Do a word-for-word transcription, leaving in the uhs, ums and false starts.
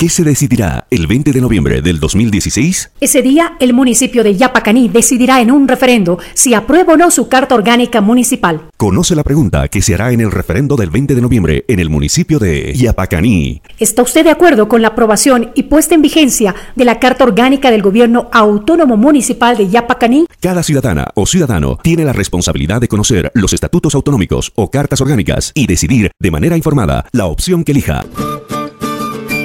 ¿Qué se decidirá el veinte de noviembre del dos mil dieciséis? Ese día, el municipio de Yapacaní decidirá en un referendo si aprueba o no su carta orgánica municipal. Conoce la pregunta que se hará en el referendo del veinte de noviembre en el municipio de Yapacaní. ¿Está usted de acuerdo con la aprobación y puesta en vigencia de la carta orgánica del gobierno autónomo municipal de Yapacaní? Cada ciudadana o ciudadano tiene la responsabilidad de conocer los estatutos autonómicos o cartas orgánicas y decidir de manera informada la opción que elija.